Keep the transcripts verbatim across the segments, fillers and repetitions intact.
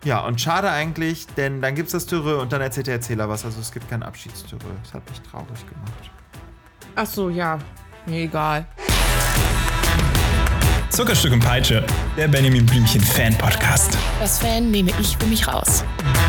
Ja, und schade eigentlich, denn dann gibt's das Türö und dann erzählt der Erzähler was. Also es gibt kein Abschiedstürö. Das hat mich traurig gemacht. Ach so, ja. Mir egal. Zuckerstück und Peitsche, der Benjamin Blümchen-Fan-Podcast. Das Fan nehme ich für mich raus.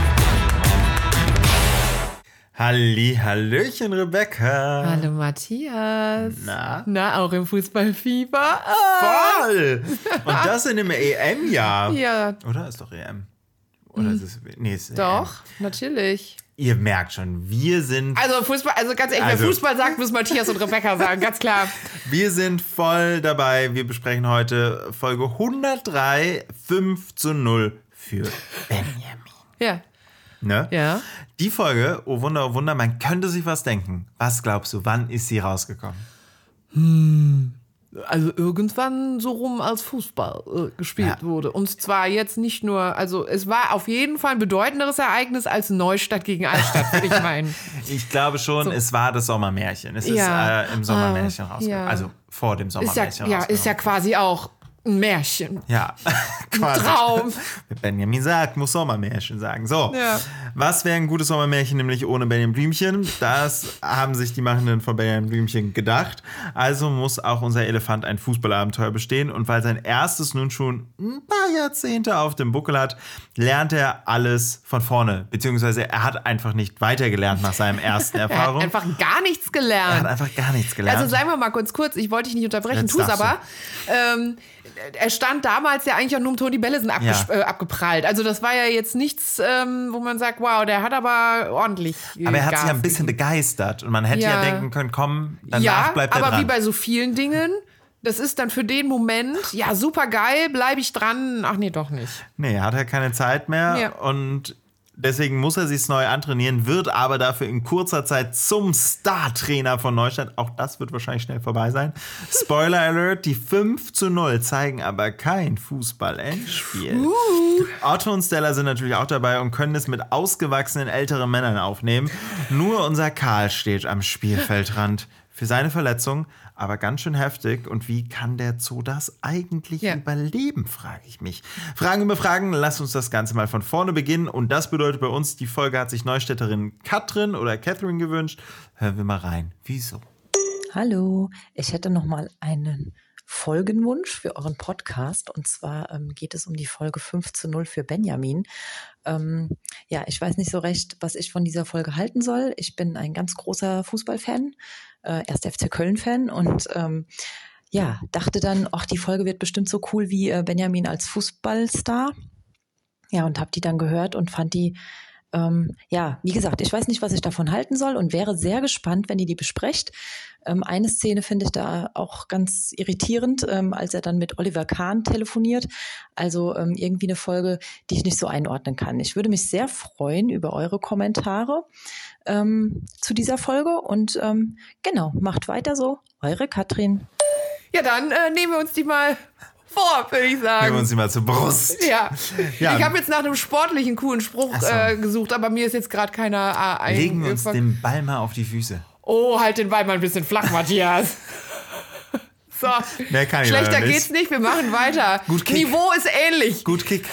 Halli, hallöchen, Rebecca. Hallo, Matthias. Na? Na, auch im Fußballfieber? Ah. Voll! Und das in einem E M-Jahr. Ja. Oder? Ist doch E M. Oder ist es... Nee, ist Doch, E M. natürlich. Ihr merkt schon, wir sind... Also Fußball, also ganz ehrlich, Also- wer Fußball sagt, muss Matthias und Rebecca sagen, ganz klar. Wir sind voll dabei. Wir besprechen heute Folge hundertdrei, fünf zu null für Benjamin. Ja. Ne? Ja. Die Folge, oh Wunder, oh Wunder, man könnte sich was denken. Was glaubst du, wann ist sie rausgekommen? Also irgendwann so rum, als Fußball äh, gespielt Ja. wurde. Und zwar jetzt nicht nur, also es war auf jeden Fall ein bedeutenderes Ereignis als Neustadt gegen Altstadt, würde ich meinen. Ich glaube schon, So. es war das Sommermärchen. Es Ja. ist äh, im Sommermärchen Ah, rausgekommen. ja. Also vor dem Ist ja, Sommermärchen ja, ist ja rausgekommen. quasi auch ein Märchen. Ja, quasi. Traum. Wer Benjamin sagt, muss Sommermärchen sagen. So, Ja. was wäre ein gutes Sommermärchen, nämlich ohne Benjamin Blümchen? Das haben sich die Machenden von Benjamin Blümchen gedacht. Also muss auch unser Elefant ein Fußballabenteuer bestehen. Und weil sein erstes nun schon ein paar Jahrzehnte auf dem Buckel hat, lernt er alles von vorne. Beziehungsweise er hat einfach nicht weitergelernt nach seinem ersten Er hat Erfahrung. einfach gar nichts Er hat gelernt. einfach gar nichts gelernt. Also sagen wir mal kurz kurz, ich wollte dich nicht unterbrechen, Jetzt tu's darfst aber. Ähm, er stand damals ja eigentlich auch nur um Toni Bellesen abges- Ja. äh, abgeprallt. Also das war ja jetzt nichts, ähm, wo man sagt, wow, der hat aber ordentlich äh, Aber er hat Gas sich ja ein bisschen gegeben. begeistert. Und man hätte ja, Ja. denken können, komm, danach Ja, bleibt er aber dran. wie bei so vielen Dingen, das ist dann für den Moment, ja, super geil, bleibe ich dran. Ach nee, doch nicht. Nee, er hat ja keine Zeit mehr Ja. und deswegen muss er sich neu antrainieren, wird aber dafür in kurzer Zeit zum Star-Trainer von Neustadt. Auch das wird wahrscheinlich schnell vorbei sein. Spoiler Alert, die fünf zu null zeigen aber kein Fußball-Endspiel. Uh. Otto und Stella sind natürlich auch dabei und können es mit ausgewachsenen älteren Männern aufnehmen. Nur unser Karl steht am Spielfeldrand. Für seine Verletzung, aber ganz schön heftig. Und wie kann der Zoo das eigentlich Ja. überleben, frage ich mich. Fragen über Fragen, lasst uns das Ganze mal von vorne beginnen. Und das bedeutet bei uns, die Folge hat sich Neustädterin Katrin oder Catherine gewünscht. Hören wir mal rein. Wieso? Hallo, ich hätte noch mal einen Folgenwunsch für euren Podcast. Und zwar ähm, geht es um die Folge fünf zu null für Benjamin. Ähm, ja, ich weiß nicht so recht, was ich von dieser Folge halten soll. Ich bin ein ganz großer Fußballfan, äh, erst F C Köln-Fan und ähm, ja, dachte dann, ach, die Folge wird bestimmt so cool wie äh, Benjamin als Fußballstar. Ja, und habe die dann gehört und fand die Ähm, ja, wie gesagt, ich weiß nicht, was ich davon halten soll und wäre sehr gespannt, wenn ihr die besprecht. Ähm, eine Szene finde ich da auch ganz irritierend, ähm, als er dann mit Oliver Kahn telefoniert. Also ähm, irgendwie eine Folge, die ich nicht so einordnen kann. Ich würde mich sehr freuen über eure Kommentare ähm, zu dieser Folge und ähm, genau, macht weiter so. Eure Katrin. Ja, dann äh, nehmen wir uns die mal vor, würde ich sagen. Nehmen wir uns die mal zur Brust. Ja, Ja. ich habe jetzt nach einem sportlichen, coolen Spruch Ach so. äh, gesucht, aber mir ist jetzt gerade keiner äh, ein. Legen wir uns den Ball mal auf die Füße. Oh, halt den Ball mal ein bisschen flach, Matthias. So, Mehr kann ich schlechter leider nicht. geht's nicht, wir machen weiter. Gut, Kick. Niveau ist ähnlich. Gut Kick.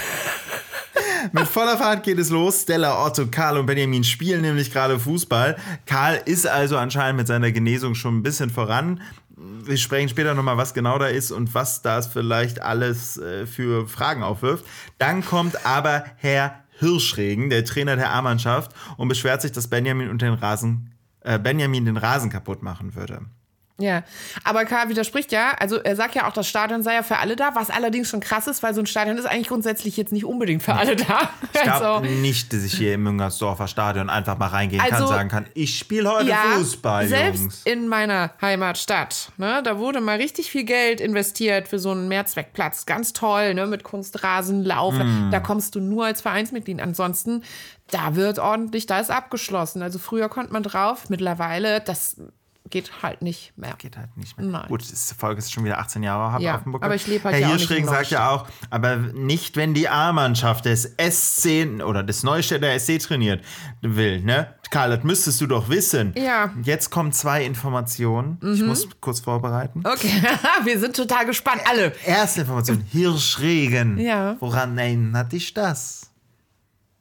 Mit voller Fahrt geht es los. Stella, Otto, Karl und Benjamin spielen nämlich gerade Fußball. Karl ist also anscheinend mit seiner Genesung schon ein bisschen voran. Wir sprechen später nochmal, was genau da ist und was das vielleicht alles äh, für Fragen aufwirft. Dann kommt aber Herr Hirschregen, der Trainer der A-Mannschaft, und beschwert sich, dass Benjamin, und den Rasen, äh, Benjamin den Rasen kaputt machen würde. Ja, aber Karl widerspricht ja, also er sagt ja auch, das Stadion sei ja für alle da, was allerdings schon krass ist, weil so ein Stadion ist eigentlich grundsätzlich jetzt nicht unbedingt für alle da. Ich glaube Also, nicht, dass ich hier im Müngersdorfer Stadion einfach mal reingehen kann Also, und sagen kann, ich spiele heute ja, Fußball, selbst Jungs. in meiner Heimatstadt, ne, da wurde mal richtig viel Geld investiert für so einen Mehrzweckplatz. Ganz toll, ne, mit Kunstrasen, Lauf. Mm. Da kommst du nur als Vereinsmitglied. Ansonsten, da wird ordentlich, da ist abgeschlossen. Also früher konnte man drauf, mittlerweile, das geht halt nicht mehr. Geht halt nicht mehr. Nein. Gut, die Folge ist schon wieder achtzehn Jahre hab Ja, auf dem Buckel. aber ich lebe halt Herr ja auch nicht Hirschregen in sagt ja auch, aber nicht, wenn die A-Mannschaft des S C oder des Neustädter S C trainiert will, ne? Karl, das müsstest du doch wissen. Ja. Jetzt kommen zwei Informationen. Ich muss kurz vorbereiten. Okay, wir sind total gespannt, alle. Erste Information, Hirschregen. Ja. Woran erinnert dich das?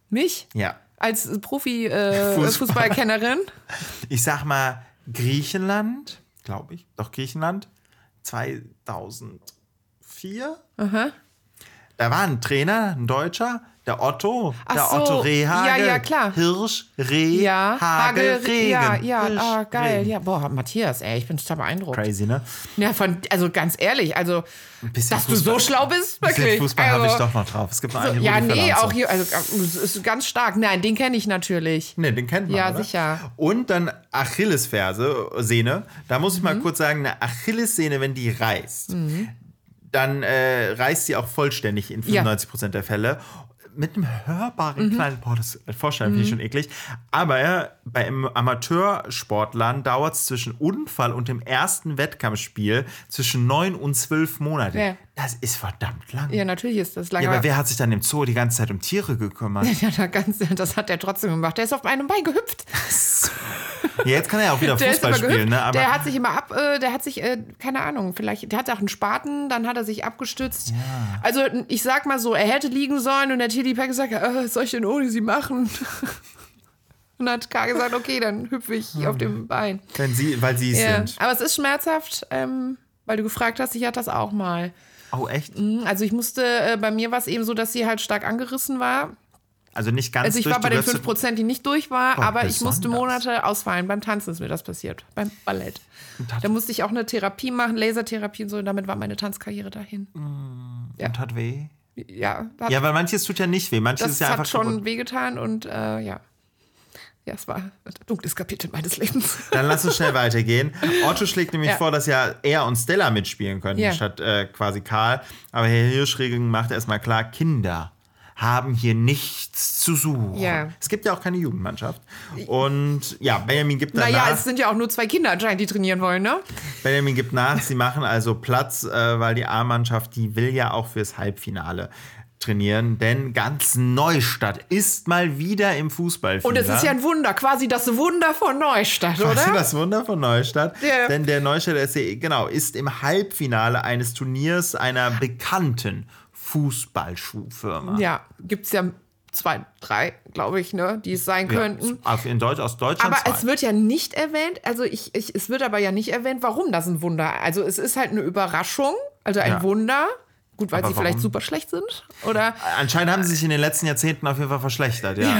Mich? Ja. Als Profi-Fußballkennerin? Fußball. Ich sag mal Griechenland, glaube ich. Doch, Griechenland. zweitausendvier. Aha. Da war ein Trainer, ein Deutscher, der Otto. Ach der so. Otto Rehhagel. Ja, ja, klar. Hirsch, Reh, Ja, Hagel, Hagel, Regen. ja, ja, Hirsch, ah, geil. Regen. Ja, boah, Matthias, ey, ich bin total beeindruckt. Crazy, ne? Ja, von, also ganz ehrlich, also, Ein bisschen dass Fußball. du so schlau bist, Ein bisschen wirklich. Fußball also, habe ich doch noch drauf. Es gibt noch so, einen ja, Rudi nee, Völler und auch so. hier, also, es ist ganz stark. Nein, den kenne ich natürlich. Nee, den kennt man, Ja, oder? sicher. Und dann Achillesferse, Sehne. Da muss ich mal kurz sagen, eine Achillessehne, wenn die reißt, dann äh, reißt sie auch vollständig in fünfundneunzig Prozent der Fälle. Mit einem hörbaren kleinen, boah, das Vorstellen finde ich schon eklig. Aber ja, bei Amateursportlern dauert es zwischen Unfall und dem ersten Wettkampfspiel zwischen neun und zwölf Monate. Ja. Das ist verdammt lang. Ja, natürlich ist das lange. Ja, aber wer hat sich dann im Zoo die ganze Zeit um Tiere gekümmert? Ja, da ganz, das hat er trotzdem gemacht. Der ist auf einem Bein gehüpft. Ja, jetzt kann er ja auch wieder Der ist Fußball aber spielen, gehüpft. ne? Aber der hat sich immer ab, äh, der hat sich, äh, keine Ahnung, vielleicht, der hat auch einen Spaten, dann hat er sich abgestützt. Ja. Also ich sag mal so, er hätte liegen sollen und der Tilly hat gesagt, äh, was soll ich denn ohne sie machen? Und dann hat K gesagt, okay, dann hüpfe ich Ja. auf dem Bein. Wenn sie, weil sie es Ja. sind. Aber es ist schmerzhaft, ähm, weil du gefragt hast, ich hatte das auch mal. Oh, echt? Also ich musste, äh, bei mir war es eben so, dass sie halt stark angerissen war. Also nicht ganz Also ich durch, war bei du den wirst- fünf Prozent, die nicht durch war, Boah, aber ich musste besonders. Monate ausfallen. Beim Tanzen ist mir das passiert, beim Ballett. Da musste ich auch eine Therapie machen, Lasertherapie und so, und damit war meine Tanzkarriere dahin. Ja. Und hat weh? Ja, hat, Ja, weil manches tut ja nicht weh. Manches das ist ja einfach hat schon kaputt. wehgetan und äh, ja. Ja, es war ein dunkles Kapitel meines Lebens. Dann lass uns schnell weitergehen. Otto schlägt nämlich Ja. vor, dass ja er und Stella mitspielen könnten, Ja. statt äh, quasi Karl. Aber Herr Hirschregen macht erstmal klar, Kinder haben hier nichts zu suchen. Ja. Es gibt ja auch keine Jugendmannschaft. Und ja, Benjamin gibt danach. Naja, es sind ja auch nur zwei Kinder anscheinend, die trainieren wollen, ne? Benjamin gibt nach, sie machen also Platz, äh, weil die A-Mannschaft, die will ja auch fürs Halbfinale trainieren, denn ganz Neustadt ist mal wieder im Fußballfieber. Und es ist ja ein Wunder, quasi das Wunder von Neustadt, oder? Quasi das Wunder von Neustadt. Ja. Denn der Neustädter S C, genau, ist im Halbfinale eines Turniers einer bekannten Fußballschuhfirma. Ja, gibt es ja zwei, drei, glaube ich, ne, die es sein könnten. Ja, in Deutsch, aus Deutschland Aber zwei. es wird ja nicht erwähnt, also ich, ich, es wird aber ja nicht erwähnt, warum das ein Wunder. Also es ist halt eine Überraschung, also ein Ja. Wunder. Gut, weil Aber sie vielleicht warum? super schlecht sind, oder? Anscheinend haben sie sich in den letzten Jahrzehnten auf jeden Fall verschlechtert, ja.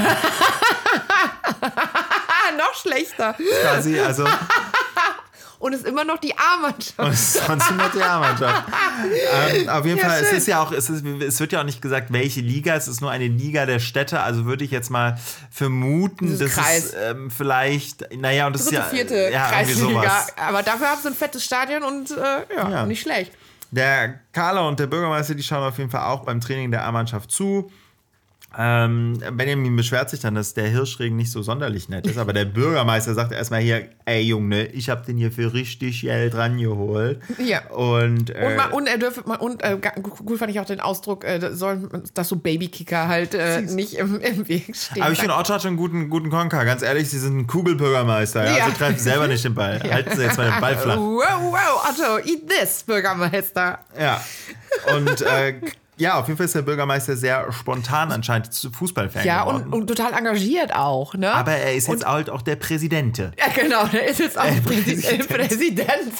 Ah, noch schlechter. Quasi, also Und es ist immer noch die A-Mannschaft. und sonst immer die A-Mannschaft. ähm, auf jeden Ja, Fall, es schön. ist ja auch, es, ist, es wird ja auch nicht gesagt, welche Liga, es ist nur eine Liga der Städte, also würde ich jetzt mal vermuten, Dieses dass Kreis. es ähm, vielleicht, naja, und das ist Dritte, ja, vierte ja irgendwie Kreisliga. sowas. Aber dafür haben sie ein fettes Stadion und äh, ja, Ja. nicht schlecht. Der Carla und der Bürgermeister, die schauen auf jeden Fall auch beim Training der A-Mannschaft zu. Ähm, Benjamin beschwert sich dann, dass der Hirschregen nicht so sonderlich nett ist, aber der Bürgermeister sagt erstmal hier, ey Junge, ich hab den hier für richtig Geld rangeholt. Ja. Und, äh, Und, man, und er dürfe man, und äh, ga- gut fand ich auch den Ausdruck, äh, da sollen, dass so Babykicker halt äh, nicht im, im Weg stehen. aber ich finde, Otto hat schon einen guten, guten Konker. Ganz ehrlich, sie sind ein Kugelbürgermeister. Ja? Ja. Also treffen selber nicht den Ball. Halten Sie jetzt mal den Ball flach. Wow, wow, Otto, eat this, Bürgermeister. Ja. Und äh, ja, auf jeden Fall ist der Bürgermeister sehr spontan anscheinend zu Fußballfan Ja, geworden. und, und total engagiert auch, ne? aber er ist jetzt halt auch der Präsidente. ja, genau, der ist jetzt auch Präsident. Präsident. Präsident.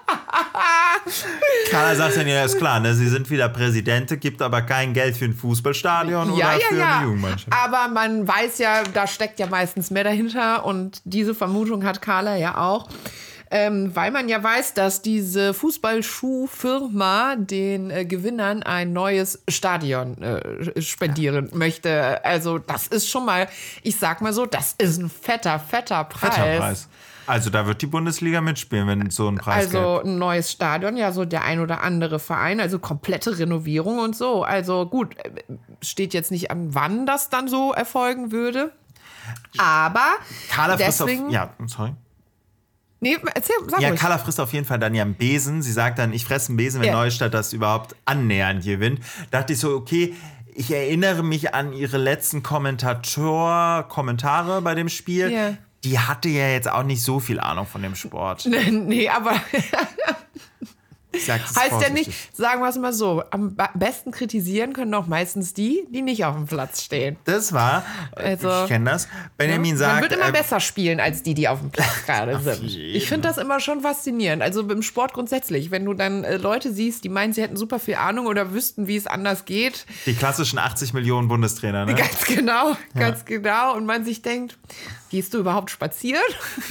Carla sagt dann, ja, ist klar, ne? Sie sind wieder Präsidente, gibt aber kein Geld für ein Fußballstadion Ja, oder ja, für ja. eine Jugendmannschaft. Aber man weiß ja, da steckt ja meistens mehr dahinter und diese Vermutung hat Carla ja auch. Ähm, weil man ja weiß, dass diese Fußballschuhfirma den äh, Gewinnern ein neues Stadion äh, spendieren ja. möchte. Also das ist schon mal, ich sag mal so, das ist ein fetter, fetter Preis. Fetter Preis. Also da wird die Bundesliga mitspielen, wenn es so einen Preis gibt. Also ein neues Stadion, ja, so der ein oder andere Verein, also komplette Renovierung und so. Also gut, steht jetzt nicht an, wann das dann so erfolgen würde. Aber Carla frisst auf, deswegen... ja, sorry. Nee, erzähl, sag Ja, ruhig. Carla frisst auf jeden Fall dann ja einen Besen. Sie sagt dann, ich fresse einen Besen, wenn Ja. Neustadt das überhaupt annähernd gewinnt. Da dachte ich so, okay, ich erinnere mich an ihre letzten Kommentator-Kommentare bei dem Spiel. Ja. Die hatte ja jetzt auch nicht so viel Ahnung von dem Sport. Nee, aber Ich sag das heißt ja vorsichtig. nicht, sagen wir es mal so, am ba- besten kritisieren können doch meistens die, die nicht auf dem Platz stehen. Das war, Also, ich kenne das. Benjamin Man sagt, wird immer äh, besser spielen als die, die auf dem Platz gerade sind. jeden. Ich finde das immer schon faszinierend. Also im Sport grundsätzlich, wenn du dann äh, Leute siehst, die meinen, sie hätten super viel Ahnung oder wüssten, wie es anders geht. die klassischen achtzig Millionen Bundestrainer, ne? Ganz genau, ganz genau. Und man sich denkt, gehst du überhaupt spazieren?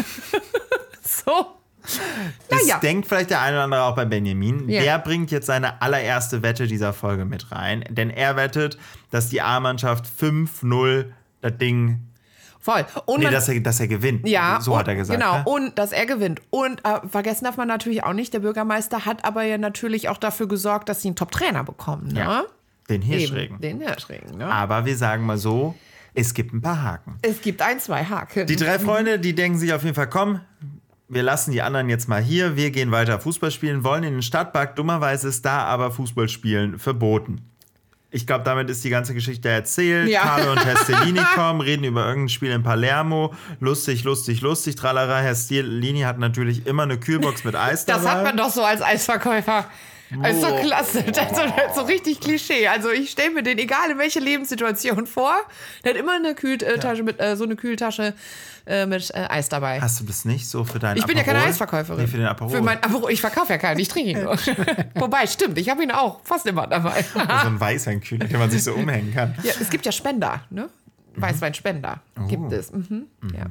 So. Das Naja. denkt vielleicht der eine oder andere auch bei Benjamin. Ja. Der bringt jetzt seine allererste Wette dieser Folge mit rein. Denn er wettet, dass die A-Mannschaft fünf null das Ding... Voll. Und Nee, man, dass er, dass er gewinnt. ja, So und, hat er gesagt. Genau, Ne? und dass er gewinnt. Und äh, vergessen darf man natürlich auch nicht, der Bürgermeister hat aber ja natürlich auch dafür gesorgt, dass sie einen Top-Trainer bekommen. Ne? Ja, den Eben, Hirschregen. den Hirschregen. Ne? Aber wir sagen mal so, es gibt ein paar Haken. Es gibt ein, zwei Haken. Die drei Freunde, die denken sich auf jeden Fall, komm, wir lassen die anderen jetzt mal hier, wir gehen weiter Fußball spielen, wollen in den Stadtpark, dummerweise ist da aber Fußballspielen verboten. Ich glaube, damit ist die ganze Geschichte erzählt. Ja. Carlo und Stellini kommen, reden über irgendein Spiel in Palermo. Lustig, lustig, lustig, tralala. Herr Stellini hat natürlich immer eine Kühlbox mit Eis dabei. Das hat man doch so als Eisverkäufer. Das ist doch klasse. Das ist so, das ist so richtig Klischee. Also ich stelle mir den, egal in welche Lebenssituation vor, der hat immer eine Kühltasche Ja. mit, äh, so eine Kühltasche äh, mit äh, Eis dabei. Hast du das nicht so für deinen Ich bin ja keine Aperol? Eisverkäuferin. Nee, für den Aperol. Für mein Aperol. Ich verkaufe ja keinen, ich trinke ihn nur. Wobei, stimmt, ich habe ihn auch fast immer dabei. so ein Weißweinkühler, den man sich so umhängen kann. Ja, es gibt ja Spender, ne? Weißweinspender gibt es. Mhm. Ja.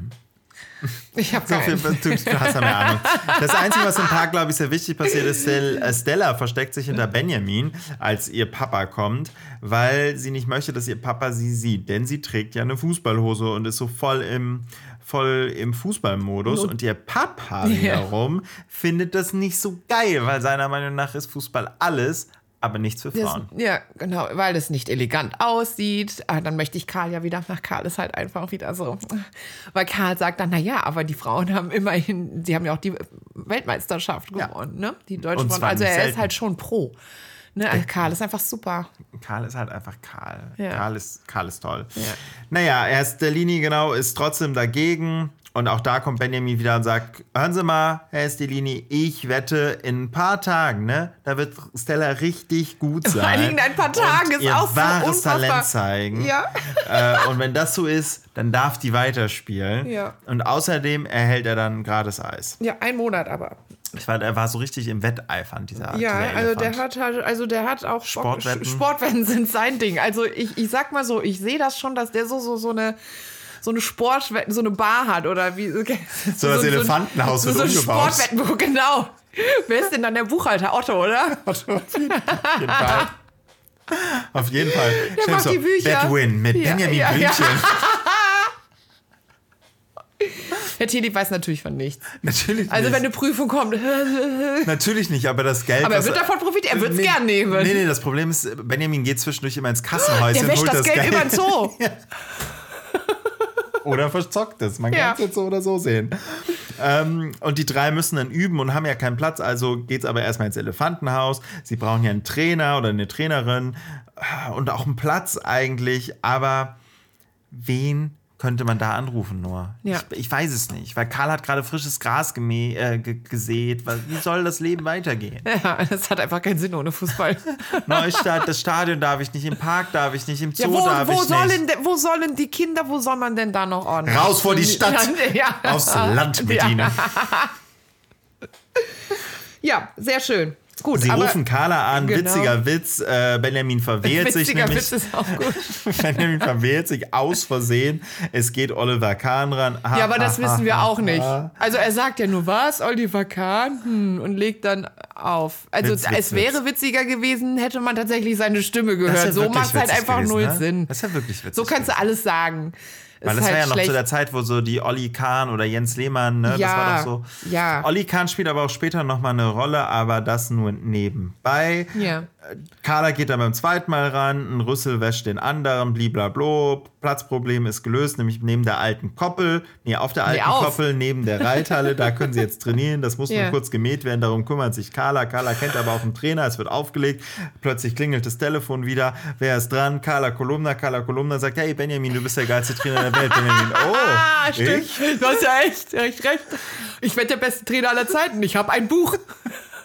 Ich habe So viel, keinen. du, du hast ja mehr Ahnung. Das Einzige, was im Park, glaube ich, sehr wichtig passiert ist, Stel- Stella versteckt sich hinter Benjamin, als ihr Papa kommt, weil sie nicht möchte, dass ihr Papa sie sieht. Denn sie trägt ja eine Fußballhose und ist so voll im, voll im Fußballmodus. Und ihr Papa wiederum findet das nicht so geil, weil seiner Meinung nach ist Fußball alles, aber nichts für Das, Frauen. ja, genau, weil es nicht elegant aussieht. Ah, dann möchte ich Karl ja wieder, nach Karl ist halt einfach wieder so. Weil Karl sagt dann, naja, aber die Frauen haben immerhin, sie haben ja auch die Weltmeisterschaft Ja. gewonnen, ne? Die deutschen Und Frauen. zwar Also nicht er ist selten. halt schon pro. Ne? Also Karl ist einfach super. Karl ist halt einfach Karl. Ja. Karl, ist, Karl ist toll. Ja. Naja, Herr Stellini genau ist trotzdem dagegen. Und auch da kommt Benjamin wieder und sagt, hören Sie mal, Herr Stellini, ich wette, in ein paar Tagen, ne, da wird Stella richtig gut sein. Vor allen Dingen in ein paar Tagen und ist ihr auch so wahres unfassbar. Talent zeigen. Ja. Äh, und wenn das so ist, dann darf die weiterspielen. Ja. Und außerdem erhält er dann gratis Eis. Ja, ein Monat aber. Ich fand, er war so richtig im Wetteifern, dieser Ja, dieser also der Elefant. hat halt, also der hat auch Sportwetten. Sportwetten sind sein Ding. Also ich, ich sag mal so, ich sehe das schon, dass der so, so, so eine. So eine Sportwetten, so eine Bar hat oder wie. So, So das Elefantenhaus so, wird so ein umgebaut. Sportwettenbuch, genau. Wer ist denn dann der Buchhalter? Otto, oder? Auf jeden Fall. Auf jeden Fall. Der Stimmt macht so. die Bücher. Batwin mit Ja, Benjamin ja, ja. Blümchen. Herr Tilly weiß natürlich von nichts. Natürlich Also nicht. wenn eine Prüfung kommt. Natürlich nicht, aber das Geld... Aber er was- wird davon profitieren, er wird's nee, gern nehmen. Nee, nee, das Problem ist, Benjamin geht zwischendurch immer ins Kassenhäuschen Der und wäscht holt das, das Geld, Geld. über den Zoo. Oder verzockt es. Man Ja. kann es jetzt so oder so sehen. Ähm, und die drei müssen dann üben und haben ja keinen Platz, also geht's aber erstmal ins Elefantenhaus. Sie brauchen ja einen Trainer oder eine Trainerin und auch einen Platz eigentlich, aber wen könnte man da anrufen nur? Ja. Ich, ich weiß es nicht, weil Karl hat gerade frisches Gras gemäh, äh, ge- gesät. Was- Wie soll das Leben weitergehen? Ja, das hat einfach keinen Sinn ohne Fußball. Neustadt, das Stadion darf ich nicht, im Park darf ich nicht, im Zoo Ja, wo, darf wo, ich nicht. sollen, de- wo sollen die Kinder, wo soll man denn da noch ordnen? Raus vor die Stadt, Ja. aufs Land mit ihnen. Ja, sehr schön. Gut, Sie aber rufen Carla an, Genau. witziger Witz, äh, Benjamin verwehrt sich witziger nämlich. Witz ist auch gut. Benjamin verwehrt sich aus Versehen. Es geht Oliver Kahn ran. Ha, Ja, aber das ha, wissen wir ha, auch nicht. ha. Also er sagt ja nur was, Oliver Kahn, hm, und legt dann auf. Also Witz, Witz, es wäre witziger gewesen, hätte man tatsächlich seine Stimme Das ist gehört. ja So wirklich macht es halt witzig einfach gewesen, null ne? Sinn. Das ist ja wirklich witzig. So kannst du alles sagen. Weil Ist das war halt ja noch schlecht. zu der Zeit, wo so die Olli Kahn oder Jens Lehmann, ne, Ja, das war doch so. ja. Olli Kahn spielt aber auch später nochmal eine Rolle, aber das nur nebenbei. Ja. Carla geht dann beim zweiten Mal ran, ein Rüssel wäscht den anderen, bliblablo, Platzproblem ist gelöst, nämlich neben der alten Koppel, nee, auf der alten auf. Koppel, neben der Reithalle, da können sie jetzt trainieren, das muss Ja. nur kurz gemäht werden, darum kümmert sich Carla. Carla kennt aber auch einen Trainer, es wird aufgelegt, plötzlich klingelt das Telefon wieder, wer ist dran? Carla Kolumna, Carla Kolumna sagt, hey Benjamin, du bist der geilste Trainer der Welt. Benjamin, oh, Ah, stimmt. ich? Du hast ja echt, echt recht. Ich werde der beste Trainer aller Zeiten. Ich habe ein Buch.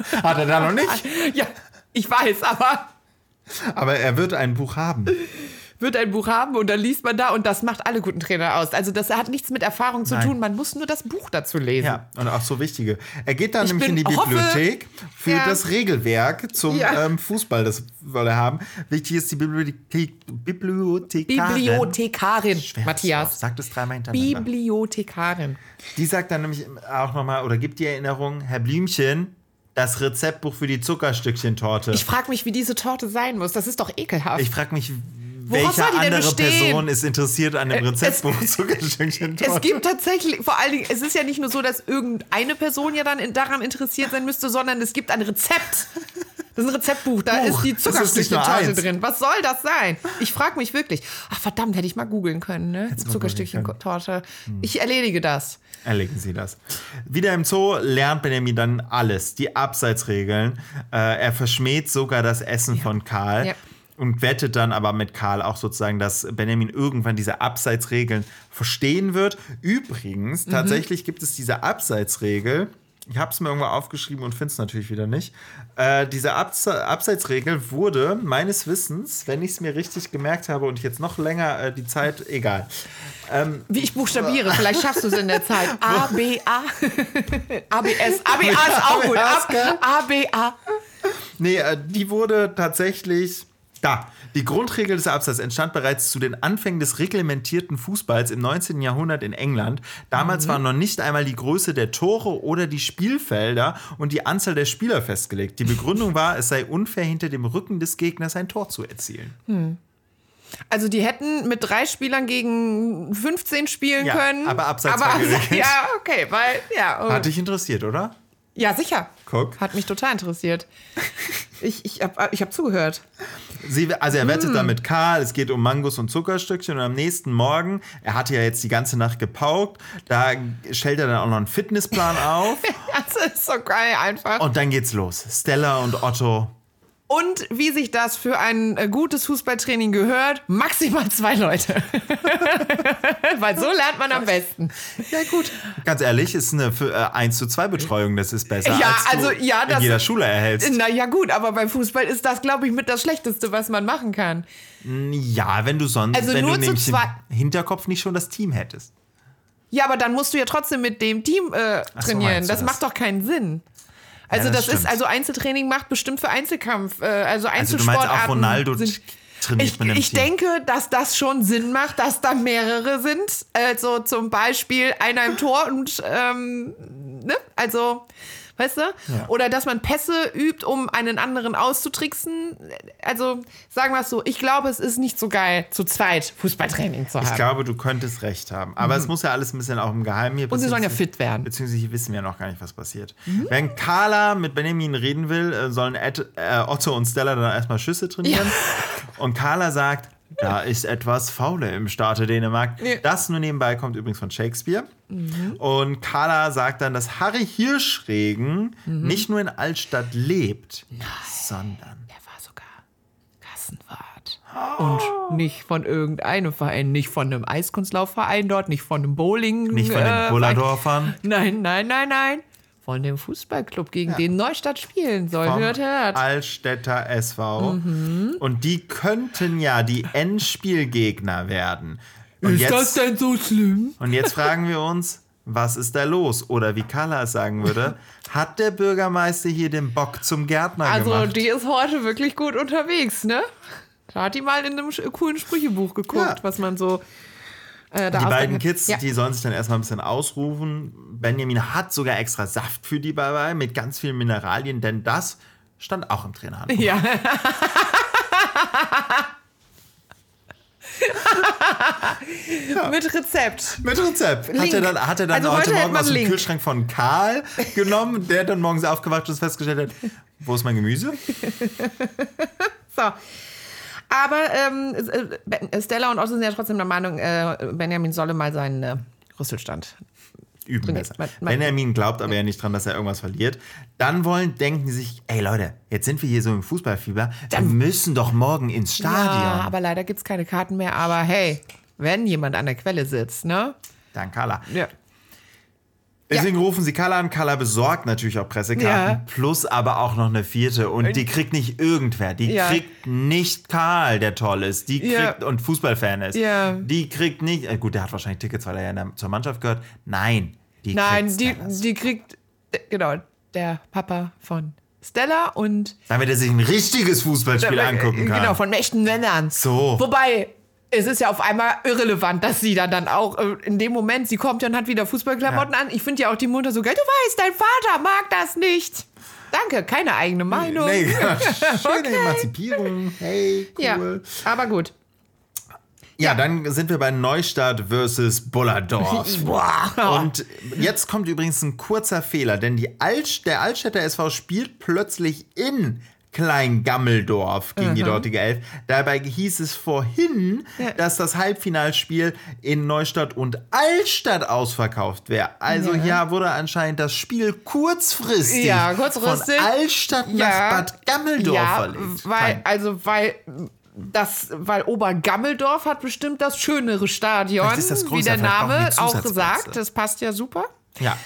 Hat er da noch nicht? Ja, ich weiß, aber Aber er wird ein Buch haben. wird ein Buch haben und dann liest man da und das macht alle guten Trainer aus. Also das hat nichts mit Erfahrung zu Nein. tun, man muss nur das Buch dazu lesen. Ja, und auch so wichtige. Er geht dann Ich nämlich in bin- die hoffe- Bibliothek für Ja. das Regelwerk zum Ja. ähm, Fußball. Das soll er haben. Wichtig ist die Bibliothek Bibliothekarin. Bibliothekarin, Schweres Wort. Matthias. Sagt es dreimal hintereinander. Bibliothekarin. Die sagt dann nämlich auch nochmal, oder gibt die Erinnerung, Herr Blümchen, das Rezeptbuch für die Zuckerstückchen-Torte. Ich frage mich, wie diese Torte sein muss. Das ist doch ekelhaft. Ich frage mich, Woraus welche soll die denn andere bestehen? Person ist interessiert an dem Äh, Rezeptbuch Zuckerstückchen-Torte? Es gibt tatsächlich, vor allen Dingen, es ist ja nicht nur so, dass irgendeine Person ja dann in, daran interessiert sein müsste, sondern es gibt ein Rezept. Das ist ein Rezeptbuch, da Buch. ist die Das ist nicht nur Zuckerstückchen-Torte eins. drin. Was soll das sein? Ich frage mich wirklich. Ach verdammt, hätte ich mal googeln können, ne? mal Zuckerstückchen-Torte. Ich erledige das. Erlegen Sie das. Wieder im Zoo lernt Benjamin dann alles, die Abseitsregeln. Äh, er verschmäht sogar das Essen von Karl. Ja. Und wettet dann aber mit Karl auch sozusagen, dass Benjamin irgendwann diese Abseitsregeln verstehen wird. Übrigens, Mhm. tatsächlich gibt es diese Abseitsregel. Ich habe es mir irgendwo aufgeschrieben und finde es natürlich wieder nicht. Äh, diese Abse- Abseitsregel wurde meines Wissens, wenn ich es mir richtig gemerkt habe und ich jetzt noch länger äh, die Zeit, egal. Wie ich buchstabiere, vielleicht schaffst du es in der Zeit. A, B, A. A, B, S. A, B, A ist auch gut. A, A, B, A. Nee, äh, die wurde tatsächlich. Da. Die Grundregel des Abseits entstand bereits zu den Anfängen des reglementierten Fußballs im neunzehnten Jahrhundert in England. Damals Mhm. war noch nicht einmal die Größe der Tore oder die Spielfelder und die Anzahl der Spieler festgelegt. Die Begründung war, es sei unfair, hinter dem Rücken des Gegners ein Tor zu erzielen. Also die hätten mit drei Spielern gegen fünfzehn spielen Ja, können. aber abseits aber war geregelt. Ja, okay, weil, ja. oh. Hat dich interessiert, oder? Ja, sicher. Guck. Hat mich total interessiert. Ich, ich habe ich hab zugehört. Sie, also er wettet dann mit Karl, es geht um Mangos und Zuckerstückchen und am nächsten Morgen, er hatte ja jetzt die ganze Nacht gepaukt, da stellt er dann auch noch einen Fitnessplan auf Das ist so geil einfach. und dann geht's los. Stella und Otto. Und wie sich das für ein äh, gutes Fußballtraining gehört, maximal zwei Leute. Weil so lernt man am besten. Ja gut. Ganz ehrlich, ist eine für, äh, eins zu zwei Betreuung, das ist besser, Ja, als du also, ja, in das- jeder Schule erhältst. Na ja gut, aber beim Fußball ist das, glaube ich, mit das Schlechteste, was man machen kann. Ja, wenn du sonst, Also wenn nur du zu nämlich zwei- im Hinterkopf nicht schon das Team hättest. Ja, aber dann musst du ja trotzdem mit dem Team äh, Ach so, trainieren. meinst du das, das? macht doch keinen Sinn. Also Ja, das das, ist, stimmt. also Einzeltraining macht bestimmt für Einzelkampf, äh, also Also du meinst Einzelsportarten. auch Ronaldo sind, trainiert ich mit einem ich Team. denke, dass das schon Sinn macht, dass da mehrere sind. Also zum Beispiel einer im Tor und ähm, ne? Also, weißt du? Ja. Oder dass man Pässe übt, um einen anderen auszutricksen. Also sagen wir es so, ich glaube, es ist nicht so geil, zu zweit Fußballtraining zu haben. Ich glaube, du könntest recht haben. Aber es muss ja alles ein bisschen auch im Geheimen hier Und sie sollen ja passieren. fit werden. Beziehungsweise hier wissen wir noch gar nicht, was passiert. Wenn Carla mit Benjamin reden will, äh, sollen Ed, äh, Otto und Stella dann erstmal Schüsse trainieren. Und Carla sagt, da ist etwas Faule im Staate Dänemark. Ja. Das nur nebenbei kommt übrigens von Shakespeare. Und Carla sagt dann, dass Harry Hirschregen nicht nur in Altstadt lebt, sondern Der war sogar Kassenwart. Und nicht von irgendeinem Verein, nicht von einem Eiskunstlaufverein dort, nicht von einem Bowling. nicht von den äh, Bulladorfern. Nein, nein, nein, nein. Von dem Fußballclub, gegen den Neustadt spielen soll. Vom Hört, hört. Altstädter S V. Und die könnten ja die Endspielgegner werden. Und jetzt, denn so schlimm? und jetzt fragen wir uns, was ist da los? Oder wie Carla es sagen würde, hat der Bürgermeister hier den Bock zum Gärtner Also, gemacht? die ist heute wirklich gut unterwegs, ne? Da hat die mal in einem sch- coolen Sprüchebuch geguckt, Ja. was man so. Äh, da Die ausdenken beiden kann. Kids, Ja. die sollen sich dann erstmal ein bisschen ausrufen. Benjamin hat sogar extra Saft für die dabei mit ganz vielen Mineralien, denn das stand auch im Trainerhandbuch. Ja. Mit Rezept. Mit Rezept. Hat Link. er dann, hat er dann Also heute heute hätte Morgen man aus dem Link. Kühlschrank von Karl genommen, der dann morgens aufgewacht ist und festgestellt hat, wo ist mein Gemüse? So. Aber ähm, äh, Stella und Otto sind ja trotzdem der Meinung, äh, Benjamin solle mal seinen äh, Rüsselstand. Üben Drin besser. ist. Man- man- Benjamin glaubt aber ja nicht dran, dass er irgendwas verliert. Dann wollen, denken die sich, ey Leute, jetzt sind wir hier so im Fußballfieber, wir müssen doch morgen ins Stadion. Ja, aber leider gibt es keine Karten mehr. Aber hey, wenn jemand an der Quelle sitzt, ne? Dann Carla. Ja. Deswegen ja. rufen sie Carla an. Carla besorgt natürlich auch Pressekarten, ja. plus aber auch noch eine vierte. Und die kriegt nicht irgendwer. Die ja. kriegt nicht Karl, der toll ist. Die kriegt ja. und Fußballfan ist. Ja. Die kriegt nicht. Äh, gut, der hat wahrscheinlich Tickets, weil er ja der, zur Mannschaft gehört. Nein, die Nein, kriegt die, die kriegt genau der Papa von Stella und damit er sich ein richtiges Fußballspiel da, angucken kann. Genau, von echten Männern. So. Wobei es ist ja auf einmal irrelevant, dass sie dann, dann auch äh, in dem Moment, sie kommt ja und hat wieder Fußballklamotten ja. an. Ich finde ja auch die Mutter so geil. Du weißt, dein Vater mag das nicht. Danke, keine eigene Meinung. Nee, ja, schöne okay. Emanzipierung. Hey, cool. Ja, aber gut. Ja, dann sind wir bei Neustadt versus Bullardorf. Und jetzt kommt übrigens ein kurzer Fehler, denn die Alt- der Altstädter S V spielt plötzlich in Kleingammeldorf gegen uh-huh. die dortige Elf. Dabei hieß es vorhin, ja. dass das Halbfinalspiel in Neustadt und Altstadt ausverkauft wäre. Also ja. hier wurde anscheinend das Spiel kurzfristig, ja, kurzfristig. von Altstadt ja. nach Bad Gammeldorf ja, verlegt. Weil, also weil... Das, weil Obergammeldorf hat bestimmt das schönere Stadion, ist das wie der Name auch gesagt. Das passt ja super. Ja.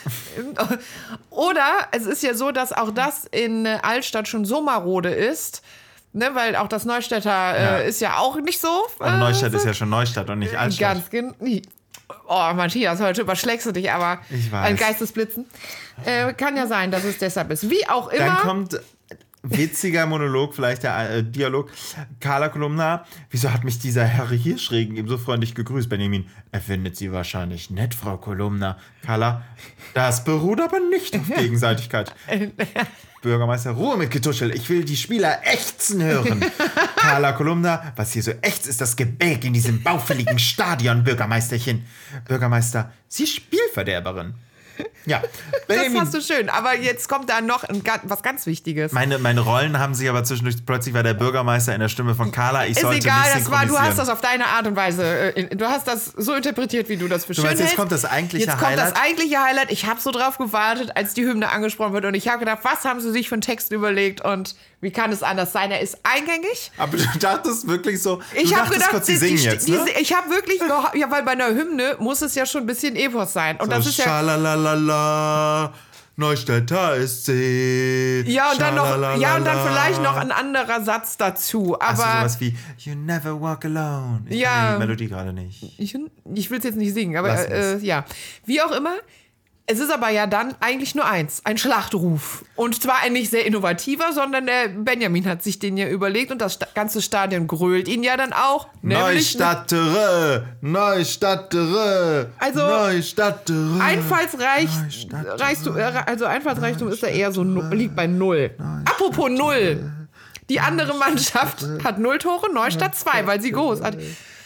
Oder es ist ja so, dass auch das in Altstadt schon so marode ist, ne, weil auch das Neustädter ja. Äh, ist ja auch nicht so. Und Neustadt äh, ist ja schon Neustadt und nicht Altstadt. Ganz genau. Oh, Matthias, heute überschlägst du dich, aber ich weiß. Ein Geistesblitzen. Äh, kann ja sein, dass es deshalb ist. Wie auch immer. Dann kommt... Witziger Monolog, vielleicht der äh, Dialog. Carla Kolumna, wieso hat mich dieser Herr Hirschregen ebenso freundlich gegrüßt? Benjamin, er findet Sie wahrscheinlich nett, Frau Kolumna. Carla, das beruht aber nicht auf Gegenseitigkeit. Bürgermeister, Ruhe mit Getuschel, ich will die Spieler ächzen hören. Carla Kolumna, was hier so ächzt, ist das Gebälk in diesem baufälligen Stadion, Bürgermeisterchen. Bürgermeister, Sie Spielverderberin. Ja, Benjamin, das hast du schön. Aber jetzt kommt da noch ein, was ganz Wichtiges. Meine, meine Rollen haben sich aber zwischendurch, plötzlich war der Bürgermeister in der Stimme von Carla. Ich ist sollte egal, nicht das war, du hast das auf deine Art und Weise, du hast das so interpretiert, wie du das für schön hältst. Jetzt kommt das eigentliche jetzt Highlight. Jetzt kommt das eigentliche Highlight. Ich habe so drauf gewartet, als die Hymne angesprochen wird. Und ich habe gedacht, was haben sie sich für einen Text überlegt und wie kann es anders sein? Er ist eingängig. Aber du dachtest wirklich so, ich du dachtest gedacht, kurz, sie singen die, jetzt, die, ne? Die, ich habe wirklich, ja, weil bei einer Hymne muss es ja schon ein bisschen Epos sein. Und so das ist ja Schalalalala, Neustädter S C. Ja, und dann noch, ja, und dann vielleicht noch ein anderer Satz dazu. Aber also sowas wie You never walk alone. Ich ja, kann die Melodie gerade nicht. Ich, ich will es jetzt nicht singen, aber äh, ja. Wie auch immer. Es ist aber ja dann eigentlich nur eins, ein Schlachtruf. Und zwar ein nicht sehr innovativer, sondern der Benjamin hat sich den ja überlegt und das ganze Stadion grölt ihn ja dann auch. Neustattere, Neustattere, also Neustattere. Einfallsreich, reichst du, also Einfallsreichtum ist da eher so, liegt bei null. Apropos null. Die andere Mannschaft hat null Tore, Neustadt zwei, weil sie groß hat.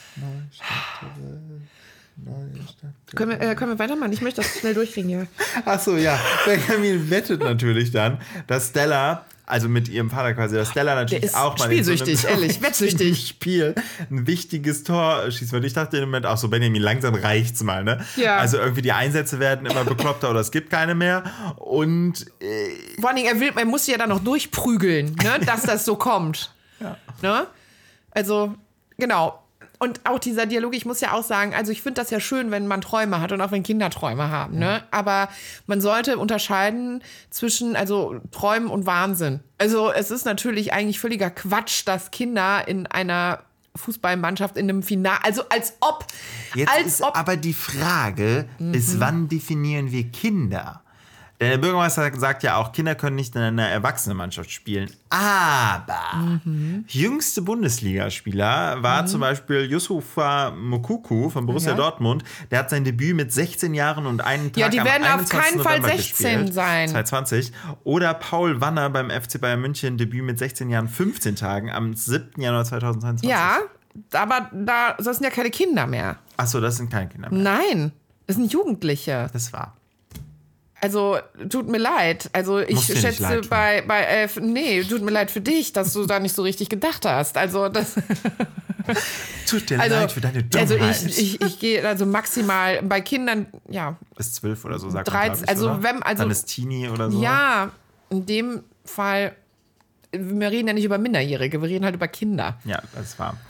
Können wir, äh, können wir weitermachen? Ich möchte das schnell durchkriegen hier. Achso, ja. Benjamin wettet natürlich dann, dass Stella, also mit ihrem Vater quasi, dass Stella natürlich auch mal spielsüchtig, in so einem ehrlich, wettsüchtig. Spiel ein wichtiges Tor schießt. Weil ich dachte im Moment auch so, Benjamin, langsam reicht's mal, ne? Ja. Also irgendwie die Einsätze werden immer bekloppter oder es gibt keine mehr. Und äh, vor allen Dingen, er will, man muss ja dann noch durchprügeln, ne? Dass das so kommt. Ja. Ne? Also, genau. Und auch dieser Dialog, ich muss ja auch sagen, also ich finde das ja schön, wenn man Träume hat und auch wenn Kinder Träume haben, ne? Aber man sollte unterscheiden zwischen, also Träumen und Wahnsinn. Also es ist natürlich eigentlich völliger Quatsch, dass Kinder in einer Fußballmannschaft in einem Finale, also als ob. Jetzt als ist ob, aber die Frage, mhm. ist, wann definieren wir Kinder? Der Bürgermeister sagt ja auch, Kinder können nicht in einer Erwachsenenmannschaft spielen. Aber mhm. jüngste Bundesligaspieler war mhm. zum Beispiel Yusufa Moukoko von Borussia ja. Dortmund. Der hat sein Debüt mit sechzehn Jahren und einen Tag ja, die am werden auf keinen Fall November sechzehn gespielt, sein. zwanzig zwanzig. Oder Paul Wanner beim F C Bayern München, Debüt mit sechzehn Jahren, fünfzehn Tagen am siebten Januar zweitausendzweiundzwanzig. Ja, aber da, das sind ja keine Kinder mehr. Achso, das sind keine Kinder mehr. Nein, das sind Jugendliche. Das war. Also, tut mir leid. Also, ich Musst schätze bei, bei äh, nee, tut mir leid für dich, dass du da nicht so richtig gedacht hast. Also, das. Tut dir also, leid für deine Dummheit. Also, ich, ich, ich gehe also maximal bei Kindern, ja. Bis zwölf oder so, sagt dreizehn, man, ich, also, oder? wenn, also. Dann ist Teenie oder so. Ja, in dem Fall. Wir reden ja nicht über Minderjährige, wir reden halt über Kinder. Ja, das war.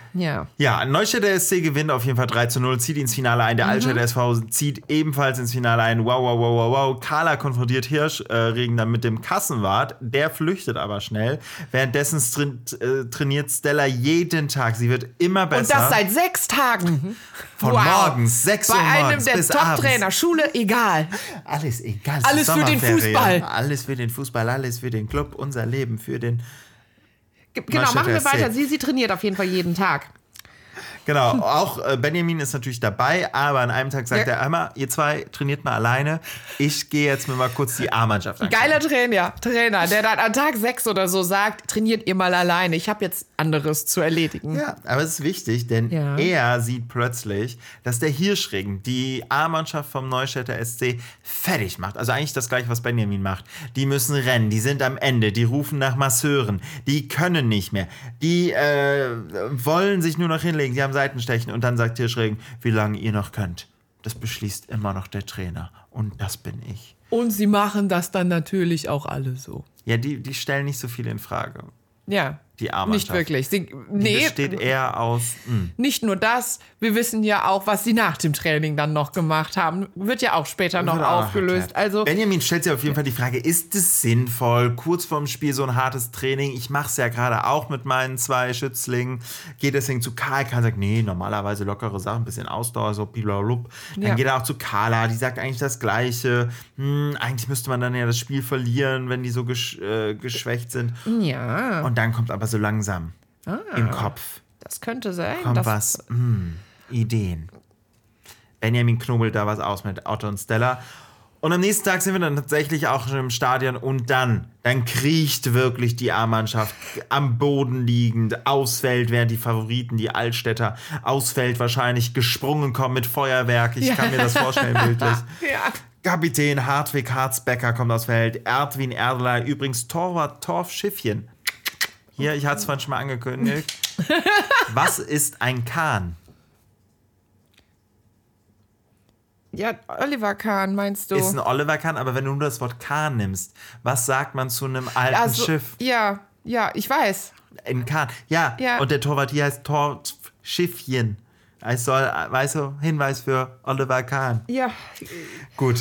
Ja. Ja, Neustädter S C gewinnt auf jeden Fall drei zu null, zieht ins Finale ein. Der mhm. Altstädter S V zieht ebenfalls ins Finale ein. Wow, wow, wow, wow, wow. Carla konfrontiert Hirschregen dann mit dem Kassenwart. Der flüchtet aber schnell. Währenddessen tra- äh, trainiert Stella jeden Tag. Sie wird immer besser. Und das seit sechs Tagen. Von wow. morgens, sechs Uhr morgens Bei einem der bis Top-Trainer. Schule, egal. Alles egal. Alles für den Fußball. Alles für den Fußball, alles für den Club. Unser Leben für den... Genau, machen wir weiter. Sie, sie trainiert auf jeden Fall jeden Tag. Genau, auch äh, Benjamin ist natürlich dabei, aber an einem Tag sagt ja. er einmal, ihr zwei trainiert mal alleine, ich gehe jetzt mir mal kurz die A-Mannschaft anschauen. Geiler Trainer, Trainer, der dann an Tag sechs oder so sagt, trainiert ihr mal alleine, ich habe jetzt anderes zu erledigen. Ja, aber es ist wichtig, denn ja. er sieht plötzlich, dass der Hirschregen die A-Mannschaft vom Neustädter S C fertig macht. Also eigentlich das gleiche, was Benjamin macht. Die müssen rennen, die sind am Ende, die rufen nach Masseuren, die können nicht mehr, die äh, wollen sich nur noch hinlegen, die haben Seitenstechen und dann sagt Hirschregen, wie lange ihr noch könnt. Das beschließt immer noch der Trainer und das bin ich. Und sie machen das dann natürlich auch alle so. Ja, die, die stellen nicht so viel in Frage. Ja. Die A-Mannschaft. Nicht wirklich. Sie, nee, die besteht eher aus... Mh. Nicht nur das, wir wissen ja auch, was sie nach dem Training dann noch gemacht haben. Wird ja auch später noch aufgelöst. Also Benjamin stellt sich auf jeden Fall die Frage, ist es sinnvoll, kurz vorm Spiel so ein hartes Training? Ich mache es ja gerade auch mit meinen zwei Schützlingen. Geht deswegen zu Karl. Karl sagt, nee, normalerweise lockere Sachen, ein bisschen Ausdauer, so blablabla. Dann ja. geht er auch zu Carla, die sagt eigentlich das Gleiche. Hm, eigentlich müsste man dann ja das Spiel verlieren, wenn die so gesch- äh, geschwächt sind. Ja. Und dann kommt aber so langsam ah, im Kopf. Das könnte sein. Kommt was, mh, Ideen. Benjamin knobelt da was aus mit Otto und Stella. Und am nächsten Tag sind wir dann tatsächlich auch schon im Stadion und dann, dann kriecht wirklich die A-Mannschaft am Boden liegend, ausfällt, während die Favoriten, die Altstädter, ausfällt wahrscheinlich, gesprungen kommen mit Feuerwerk. Ich ja. kann mir das vorstellen, bildlich. Ja. Kapitän Hartwig Harzbecker kommt aufs Feld, Erdwin Erdelei, übrigens Torwart Torf Schiffchen. Hier, ich hatte es vorhin schon mal angekündigt. Was ist ein Kahn? Ja, Oliver Kahn, meinst du? Ist ein Oliver Kahn, aber wenn du nur das Wort Kahn nimmst, was sagt man zu einem alten also, Schiff? Ja, ja, ich weiß. Ein Kahn, ja. ja. Und der Torwart hier heißt Torf Schiffchen. Es soll, weißt du, Hinweis für Oliver Kahn. Ja. Gut.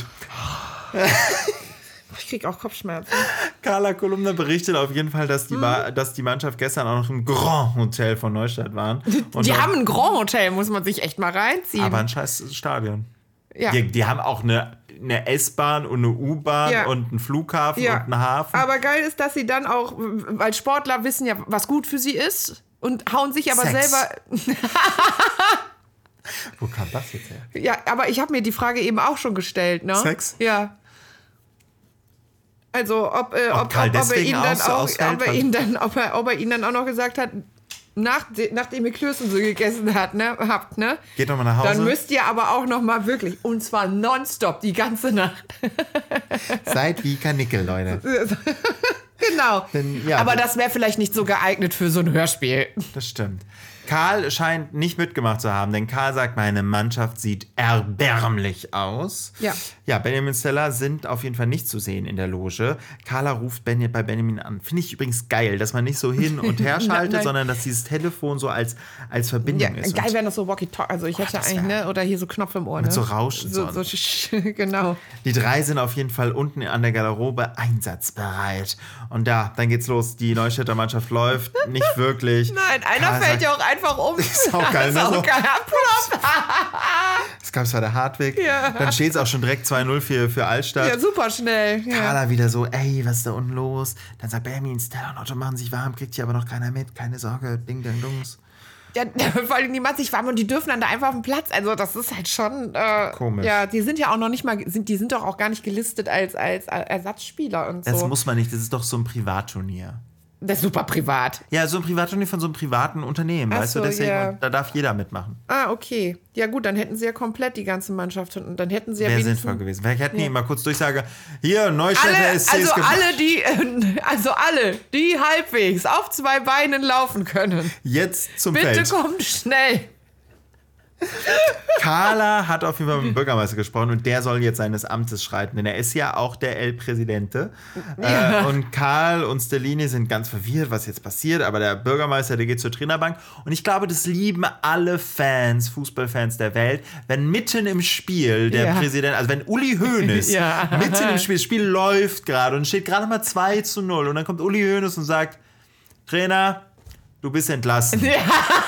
Ich krieg auch Kopfschmerzen. Carla Kolumna berichtet auf jeden Fall, dass die, hm. dass die Mannschaft gestern auch noch im Grand Hotel von Neustadt waren. Und die haben ein Grand Hotel, muss man sich echt mal reinziehen. Aber ein scheiß Stadion. Ja. Die, die haben auch eine, eine S-Bahn und eine U-Bahn ja. und einen Flughafen ja. und einen Hafen. Aber geil ist, dass sie dann auch, weil Sportler wissen ja, was gut für sie ist und hauen sich aber Sex. selber... Wo kam das jetzt her? Ja, aber ich habe mir die Frage eben auch schon gestellt, ne? Sex? Ja. Also ob, äh, ob, ob, ob, ob er ihn dann auch, ob er ihn dann, ob er, ob er ihn dann auch noch gesagt hat, nach, nachdem ihr Klößen so gegessen hat, ne, habt, ne? Geht doch mal nach Hause. Dann müsst ihr aber auch noch mal wirklich, und zwar nonstop, die ganze Nacht. Seid wie Karnickel, Leute. Genau. Denn, ja, aber das wäre vielleicht nicht so geeignet für so ein Hörspiel. Das stimmt. Karl scheint nicht mitgemacht zu haben, denn Karl sagt, meine Mannschaft sieht erbärmlich aus. Ja. Ja, Benjamin Stella sind auf jeden Fall nicht zu sehen in der Loge. Carla ruft Ben- bei Benjamin an. Finde ich übrigens geil, dass man nicht so hin und her schaltet, nein, nein. sondern dass dieses Telefon so als, als Verbindung ja, ist. Geil wären das so Walkie-Talkie, also ich oh, hätte eigentlich, ne, oder hier so Knopf im Ohr. Mit ne? so Rauschen. So, so, genau. Die drei sind auf jeden Fall unten an der Garderobe einsatzbereit. Und da, dann geht's los. Die Neustädter Mannschaft läuft nicht wirklich. Nein, einer Karl fällt ja auch einfach um. Ist auch geil, ne? Ist auch so. geil. Das gab es bei der Hartwig. Ja. Dann steht es auch schon direkt zwei null für, für Altstadt. Ja, super schnell. Ja. Carla wieder so, ey, was ist da unten los? Dann sagt Benjamin, Stella und Otto machen sich warm, kriegt hier aber noch keiner mit. Keine Sorge, ding, ding, dungs. Ja, vor allem die machen sich warm und die dürfen dann da einfach auf den Platz. Also das ist halt schon... Äh, Komisch. Ja, die sind ja auch noch nicht mal... Sind, die sind doch auch gar nicht gelistet als, als Ersatzspieler und so. Das muss man nicht, das ist doch so ein Privatturnier. Das ist super privat. Ja, so ein Privatturnier von so einem privaten Unternehmen, Ach weißt so, du, deswegen, ja. da darf jeder mitmachen. Ah, okay. Ja gut, dann hätten sie ja komplett die ganze Mannschaft und dann hätten sie ja Wäre wenigstens... sinnvoll gewesen. Vielleicht hätten ja. die mal kurz Durchsage, hier, Neustädter S C also ist gemacht. alle, die, also alle, die halbwegs auf zwei Beinen laufen können. Jetzt zum Bitte Feld. kommt schnell. Carla hat auf jeden Fall mit dem Bürgermeister gesprochen und der soll jetzt seines Amtes schreiten, denn er ist ja auch der El Presidente. Ja. Äh, und Karl und Stellini sind ganz verwirrt, was jetzt passiert, aber der Bürgermeister, der geht zur Trainerbank und ich glaube, das lieben alle Fans, Fußballfans der Welt, wenn mitten im Spiel der ja. Präsident, also wenn Uli Hoeneß ja. mitten im Spiel, das Spiel läuft gerade und steht gerade mal zwei zu null und dann kommt Uli Hoeneß und sagt, Trainer, du bist entlassen. Ja.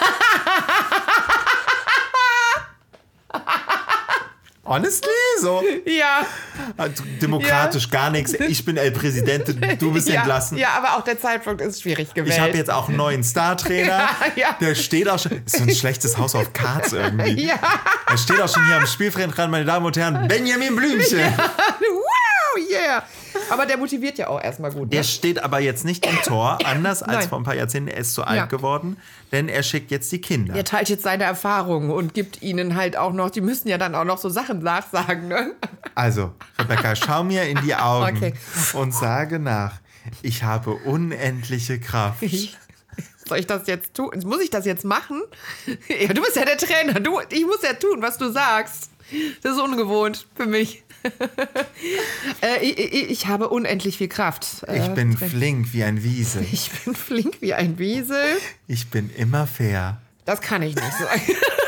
Honestly, so. Ja. Demokratisch ja. gar nichts. Ich bin El Presidente, du bist ja. entlassen. Ja, aber auch der Zeitpunkt ist schwierig gewählt. Ich habe jetzt auch einen neuen Star-Trainer. Ja, ja. Der steht auch schon. Ist so ein schlechtes Haus auf Cards irgendwie. Ja. Er steht auch schon hier am Spielfeld dran, meine Damen und Herren. Benjamin Blümchen. Ja. Wow, yeah. Aber der motiviert ja auch erstmal gut. Ne? Der steht aber jetzt nicht im Tor, anders als Nein. vor ein paar Jahrzehnten. Er ist zu alt ja. geworden, denn er schickt jetzt die Kinder. Er teilt jetzt seine Erfahrungen und gibt ihnen halt auch noch, die müssen ja dann auch noch so Sachen nachsagen, ne? Also, Rebecca, schau mir in die Augen okay. und sage nach, ich habe unendliche Kraft. Soll ich das jetzt tun? Muss ich das jetzt machen? Ja, du bist ja der Trainer. Du, ich muss ja tun, was du sagst. Das ist ungewohnt für mich. äh, ich, ich, ich habe unendlich viel Kraft. Äh, ich bin drin. flink wie ein Wiesel. Ich bin flink wie ein Wiesel. Ich bin immer fair. Das kann ich nicht sagen.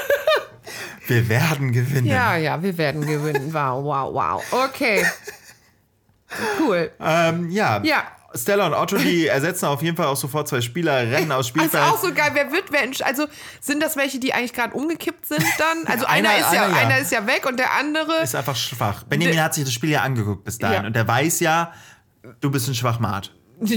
Wir werden gewinnen. Ja, ja, wir werden gewinnen. Wow, wow, wow. Okay. Cool. Ähm, ja. Ja. Stella und Otto, die ersetzen auf jeden Fall auch sofort zwei Spieler, rennen aus Spielfeld. Das ist auch so geil. Wer wird, wer entsch- Also sind das welche, die eigentlich gerade umgekippt sind dann? Also einer, einer, ist ja, einer, ja. einer ist ja weg und der andere... Ist einfach schwach. Benjamin de- hat sich das Spiel ja angeguckt bis dahin. Ja. Und der weiß ja, du bist ein Schwachmat.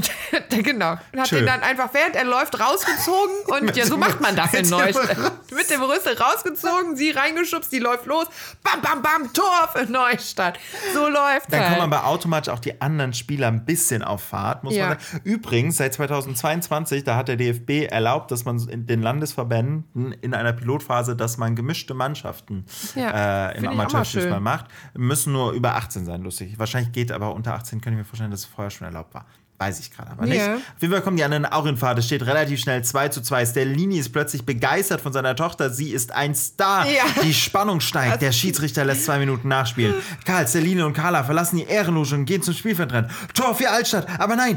Genau. Hat Schön. den dann einfach, während er läuft, rausgezogen und ja, so macht man das in Neustadt. Mit dem Rüssel rausgezogen, sie reingeschubst, die läuft los, bam, bam, bam, Tor für Neustadt. So läuft Dann halt. kommen aber automatisch auch die anderen Spieler ein bisschen auf Fahrt, muss ja. man sagen. Übrigens, seit zweitausendzweiundzwanzig, da hat der D F B erlaubt, dass man in den Landesverbänden in einer Pilotphase, dass man gemischte Mannschaften ja, äh, im Amateurfußball macht. Müssen nur über achtzehn sein, lustig. Wahrscheinlich geht aber unter achtzehn, kann ich mir vorstellen, dass es vorher schon erlaubt war. Weiß ich gerade aber nicht. Yeah. Auf jeden Fall kommen die anderen auch in Fahrt. Es steht relativ schnell zwei zu zwei. Stellini ist plötzlich begeistert von seiner Tochter. Sie ist ein Star. Ja. Die Spannung steigt. Der Schiedsrichter lässt zwei Minuten nachspielen. Karl, Stellini und Carla verlassen die Ehrenloge und gehen zum Spielfeld rein. Tor für Altstadt. Aber nein,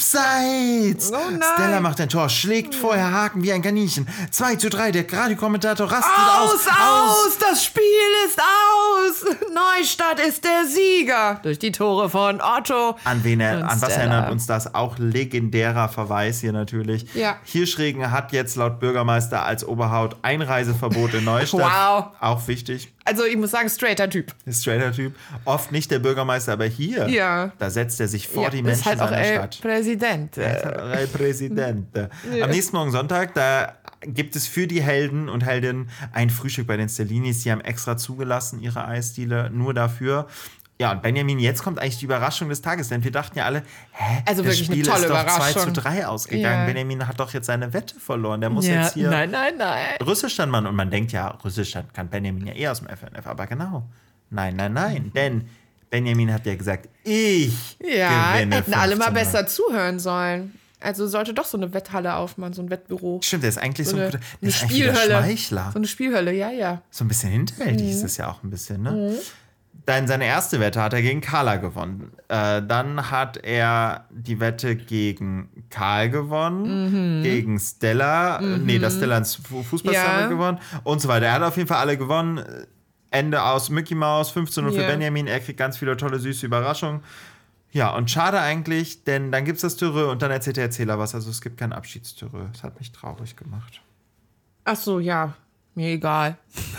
abseits. Oh nein. Stella macht ein Tor, schlägt vorher Haken wie ein Kaninchen. zwei zu drei. Der Radiokommentator rastet aus. Aus, aus. Aus. Das Spiel ist aus. Neustadt ist der Sieger. Durch die Tore von Otto. An wen er, an was erinnert uns das? Auch legendärer Verweis hier natürlich. Ja. Hirschregen hat jetzt laut Bürgermeister als Oberhaut Einreiseverbot in Neustadt. Wow. Auch wichtig. Also ich muss sagen, straighter Typ. Straighter Typ. Oft nicht der Bürgermeister, aber hier, ja. da setzt er sich vor ja, die Menschen halt seiner El Stadt. Presidente. El Presidente. Ja. Am nächsten Morgen Sonntag, da gibt es für die Helden und Heldinnen ein Frühstück bei den Stellinis. Die haben extra zugelassen, ihre Eisdiele, nur dafür. Ja, und Benjamin, jetzt kommt eigentlich die Überraschung des Tages, denn wir dachten ja alle, hä, also das wirklich Spiel eine tolle ist doch Überraschung. zwei zu drei ausgegangen. Ja. Benjamin hat doch jetzt seine Wette verloren. Der muss ja. jetzt hier nein, nein, nein. Russischen machen. Und man denkt ja, Russischen kann Benjamin ja eh aus dem F N F. Aber genau, nein, nein, nein. Denn Benjamin hat ja gesagt, ich ja, gewinne hätten alle mal besser zuhören sollen. Also sollte doch so eine Wetthalle aufmachen, so ein Wettbüro. Stimmt, der ist eigentlich so, so ein, eine, der ist eine Spielhölle. Schmeichler. So eine Spielhölle, ja, ja. So ein bisschen hinterhältig mhm. ist es ja auch ein bisschen, ne? Mhm. Dann seine erste Wette hat er gegen Carla gewonnen. Äh, dann hat er die Wette gegen Karl gewonnen, mhm. gegen Stella, mhm. nee, das Stella ins Fußballsummit ja. gewonnen und so weiter. Er hat auf jeden Fall alle gewonnen. Ende aus Mickey Mouse, fünf zu null yeah. für Benjamin. Er kriegt ganz viele tolle, süße Überraschungen. Ja, und schade eigentlich, denn dann gibt es das Türö und dann erzählt der Erzähler was. Also es gibt kein Abschiedstürö. Das hat mich traurig gemacht. Ach so, ja. Mir egal.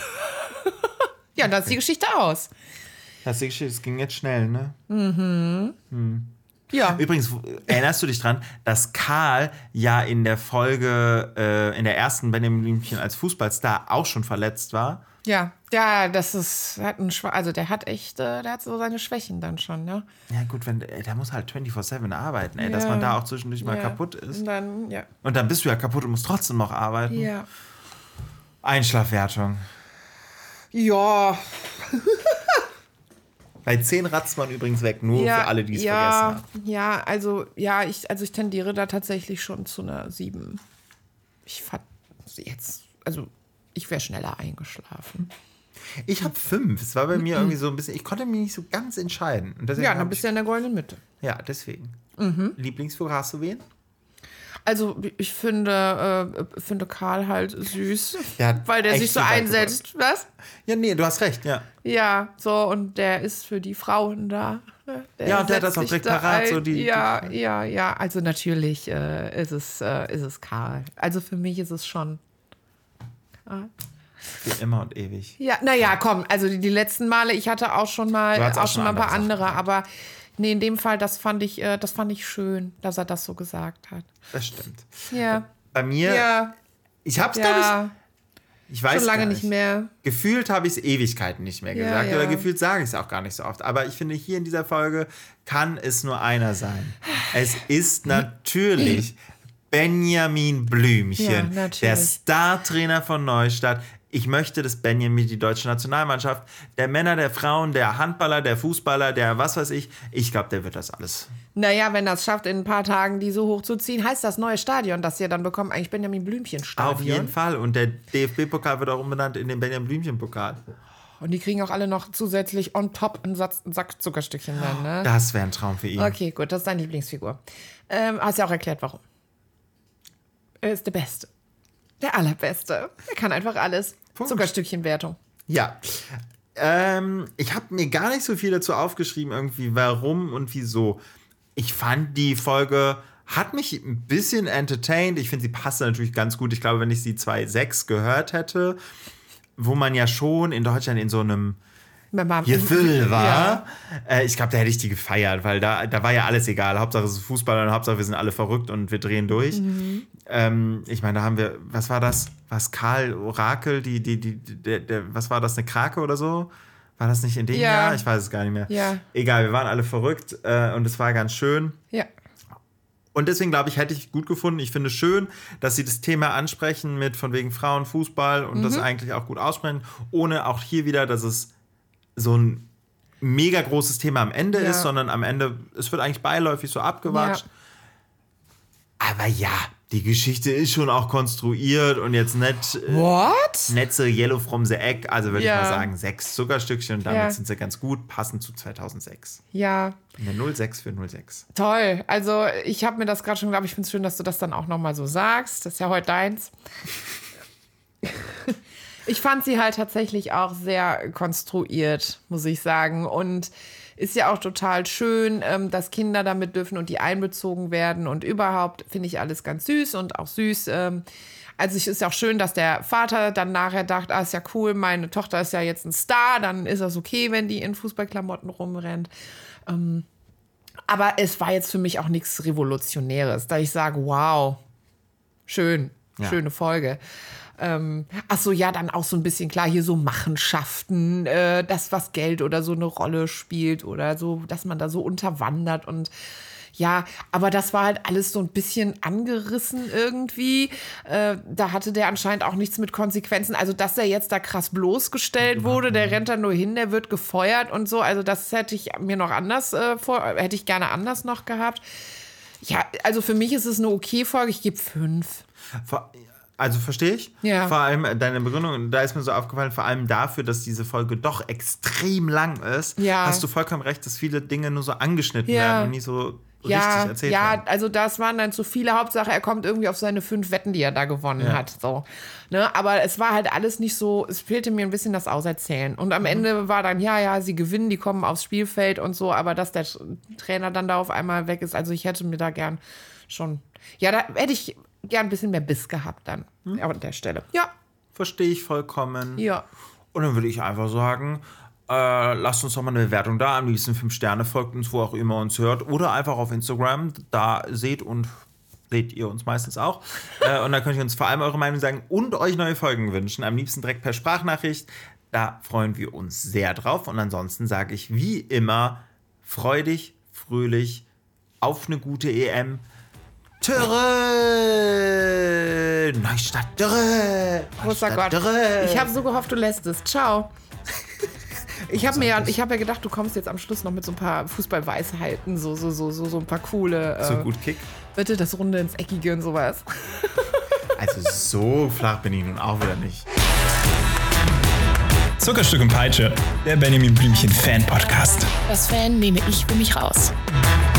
Ja, das ist die Geschichte aus. Das ist die Geschichte, es ging jetzt schnell, ne? Mhm. Hm. Ja. Übrigens, erinnerst du dich dran, dass Karl ja in der Folge, äh, in der ersten Benjamin Blümchen als Fußballstar auch schon verletzt war? Ja, ja, das ist, hat ein Schwa- also der hat echt, äh, der hat so seine Schwächen dann schon, ne? Ja gut, wenn, der muss halt vierundzwanzig sieben arbeiten, ey, ja. dass man da auch zwischendurch mal ja. kaputt ist. Und dann, ja. Und dann bist du ja kaputt und musst trotzdem noch arbeiten. Ja. Einschlafwertung. Ja. Bei zehn ratzt man übrigens weg, nur ja, für alle, die es ja, vergessen haben. Ja, also, ja, ich, also ich tendiere da tatsächlich schon zu einer sieben. Ich fand jetzt, also ich wäre schneller eingeschlafen. Ich habe fünf. Es war bei mir irgendwie so ein bisschen, ich konnte mich nicht so ganz entscheiden. Und deswegen Ja, dann hab bist ich, du ja in der goldenen Mitte. Ja, deswegen. Mhm. Lieblingsfigur, hast du wen? Also ich finde, äh, finde Karl halt süß, Ja, weil der echt sich so super einsetzt. Was? Ja, nee, du hast recht, ja. Ja, so, und der ist für die Frauen da. Ne? Der Ja, und der hat setzt das auch sich direkt da parat, ein. so die- Ja, die- ja, ja. Also natürlich äh, ist, es, äh, ist es Karl. Also für mich ist es schon Karl. Für immer und ewig. Ja, naja, komm, also die, die letzten Male, ich hatte auch schon mal, Du hattest auch auch schon schon mal ein paar andere andere, aber nee, in dem Fall, das fand ich, äh, das fand ich schön, dass er das so gesagt hat. Das stimmt. Ja. Bei mir, Ja, ich hab's, glaube ja, ich, ich weiß schon lange gar nicht mehr. Gefühlt habe ich es Ewigkeiten nicht mehr Ja, gesagt ja. oder gefühlt sage ich es auch gar nicht so oft. Aber ich finde, hier in dieser Folge kann es nur einer sein. Es ist natürlich Benjamin Blümchen, Ja, natürlich. der Star-Trainer von Neustadt. Ich möchte, dass Benjamin die deutsche Nationalmannschaft, der Männer, der Frauen, der Handballer, der Fußballer, der was weiß ich, ich glaube, der wird das alles. Naja, wenn das schafft, in ein paar Tagen die so hochzuziehen, heißt das neue Stadion, das ihr dann bekommt, eigentlich Benjamin Blümchen-Stadion. Auf jeden Fall. Und der D F B-Pokal wird auch umbenannt in den Benjamin Blümchen-Pokal. Und die kriegen auch alle noch zusätzlich on top einen, Satz, einen Sack Zuckerstückchen dann, ne? Das wäre ein Traum für ihn. Okay, gut, das ist deine Lieblingsfigur. Ähm, hast ja auch erklärt, warum. Er ist der Beste. Der Allerbeste. Er kann einfach alles. Punkt. Zuckerstückchenwertung. Ja. Ähm, ich habe mir gar nicht so viel dazu aufgeschrieben, irgendwie warum und wieso. Ich fand, die Folge hat mich ein bisschen entertained. Ich finde, sie passt natürlich ganz gut. Ich glaube, wenn ich sie zwei Komma sechs gehört hätte, wo man ja schon in Deutschland in so einem Gefühl war. Ja. Äh, ich glaube, da hätte ich die gefeiert, weil da, da war ja alles egal. Hauptsache es ist Fußball und Hauptsache wir sind alle verrückt und wir drehen durch. Mhm. Ähm, ich meine, da haben wir, was war das? Was Karl Orakel, die, die, die, der, der, was war das, eine Krake oder so? War das nicht in dem Ja. Jahr? Ich weiß es gar nicht mehr. Ja. Egal, wir waren alle verrückt äh, und es war ganz schön. Ja. Und deswegen, glaube ich, hätte ich gut gefunden. Ich finde es schön, dass sie das Thema ansprechen mit von wegen Frauen, Fußball und Mhm. das eigentlich auch gut aussprechen, ohne auch hier wieder, dass es so ein mega großes Thema am Ende Ja. ist, sondern am Ende, es wird eigentlich beiläufig so abgewatscht. Ja. Aber ja, die Geschichte ist schon auch konstruiert und jetzt nicht, äh, What? nicht so yellow from the egg. Also würde Ja. ich mal sagen, sechs Zuckerstückchen und damit Ja. sind sie ganz gut, passend zu zweitausendsechs. Ja, Eine null sechs für null sechs. toll. Also ich habe mir das gerade schon gedacht, ich finde es schön, dass du das dann auch nochmal so sagst. Das ist ja heute deins. Ich fand sie halt tatsächlich auch sehr konstruiert, muss ich sagen. Und ist ja auch total schön, ähm, dass Kinder damit dürfen und die einbezogen werden. Und überhaupt finde ich alles ganz süß und auch süß. Ähm, also es ist ja auch schön, dass der Vater dann nachher dachte, ah, ist ja cool, meine Tochter ist ja jetzt ein Star, dann ist das okay, wenn die in Fußballklamotten rumrennt. Ähm, aber es war jetzt für mich auch nichts Revolutionäres, da ich sage, wow, schön, Ja. schöne Folge. Ähm, ach so, ja, dann auch so ein bisschen klar hier so Machenschaften, äh, das, was Geld oder so eine Rolle spielt oder so, dass man da so unterwandert und ja, aber das war halt alles so ein bisschen angerissen irgendwie. Äh, da hatte der anscheinend auch nichts mit Konsequenzen. Also, dass er jetzt da krass bloßgestellt wurde, der rennt da nur hin, der wird gefeuert und so. Also, das hätte ich mir noch anders äh, vor, hätte ich gerne anders noch gehabt. Ja, also für mich ist es eine okay Folge. Ich gebe fünf. Vor, also verstehe ich. Ja. Vor allem deine Begründung, da ist mir so aufgefallen, vor allem dafür, dass diese Folge doch extrem lang ist, Ja. hast du vollkommen recht, dass viele Dinge nur so angeschnitten Ja. werden und nicht so Ja, richtig erzählt ja, werden. also das waren dann zu viele. Hauptsache, er kommt irgendwie auf seine fünf Wetten, die er da gewonnen Ja. hat. So. Ne? Aber es war halt alles nicht so, es fehlte mir ein bisschen das Auserzählen. Und am Mhm. Ende war dann, ja, ja, sie gewinnen, die kommen aufs Spielfeld und so, aber dass der Trainer dann da auf einmal weg ist, also ich hätte mir da gern schon, ja, da hätte ich gern ein bisschen mehr Biss gehabt dann Mhm. an der Stelle. Ja, Verstehe ich vollkommen. ja. Und dann würde ich einfach sagen, äh, lasst uns doch mal eine Bewertung da. Am liebsten fünf Sterne, folgt uns, wo auch immer uns hört. Oder einfach auf Instagram. Da seht und seht ihr uns meistens auch. äh, und da könnt ihr uns vor allem eure Meinung sagen und euch neue Folgen wünschen. Am liebsten direkt per Sprachnachricht. Da freuen wir uns sehr drauf. Und ansonsten sage ich wie immer, freudig, fröhlich, auf eine gute E M. Töre! Neustadt, Töre! Großer Neustadt, Gott. Töre! Ich habe so gehofft, du lässt es. Ciao. Ich habe mir ja, ich hab ja gedacht, du kommst jetzt am Schluss noch mit so ein paar Fußballweisheiten, so, so, so, so, so ein paar coole. Äh, So gut Kick. Bitte das Runde ins Eckige und sowas. Also so flach bin ich nun auch wieder nicht. Zuckerstück und Peitsche, der Benjamin Blümchen Fan Podcast. Das Fan nehme ich für mich raus.